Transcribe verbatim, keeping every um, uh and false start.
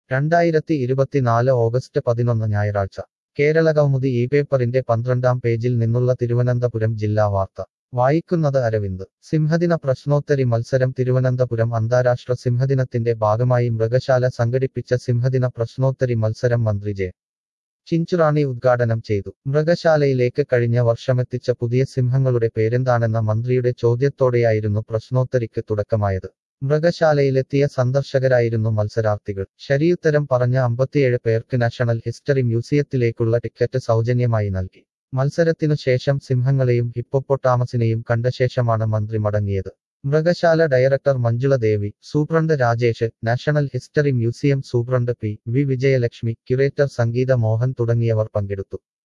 രണ്ടായിരത്തി ഇരുപത്തിനാല് ഓഗസ്റ്റ് പതിനൊന്ന് ഞായറാഴ്ച കേരളകൗമുദി ഈ പേപ്പറിന്റെ പന്ത്രണ്ടാം പേജിൽ നിന്നുള്ള തിരുവനന്തപുരം ജില്ലാ വാർത്ത വായിക്കുന്നത് അരവിന്ദ് സിംഹദിന പ്രശ്നോത്തരി മത്സരം തിരുവനന്തപുരം അന്താരാഷ്ട്ര സിംഹദിനത്തിന്റെ ഭാഗമായി മൃഗശാല സംഘടിപ്പിച്ച സിംഹദിന പ്രശ്നോത്തരി മത്സരം മന്ത്രി ജെ ചിഞ്ചുറാണി ഉദ്ഘാടനം ചെയ്തു മൃഗശാലയിലേക്ക് കഴിഞ്ഞ വർഷമെത്തിച്ച പുതിയ സിംഹങ്ങളുടെ പേരെന്താണെന്ന മന്ത്രിയുടെ ചോദ്യത്തോടെയായിരുന്നു പ്രശ്നോത്തരിക്ക് തുടക്കമായത് മൃഗശാലയിലെത്തിയ സന്ദർശകരായിരുന്നു മത്സരാർത്ഥികൾ ശരിയുത്തരം പറഞ്ഞ അമ്പത്തിയേഴ് പേർക്ക് നാഷണൽ ഹിസ്റ്ററി മ്യൂസിയത്തിലേക്കുള്ള ടിക്കറ്റ് സൗജന്യമായി നൽകി മത്സരത്തിനു ശേഷം സിംഹങ്ങളെയും ഹിപ്പോപ്പൊട്ടാമസിനെയും കണ്ട ശേഷമാണ് മന്ത്രി മടങ്ങിയത് മൃഗശാല director Manjula Devi superintendent Rajesh national history museum superintendent P V Vijayalakshmi curator Sangeetha Mohan തുടങ്ങിയവർ പങ്കെടുത്തു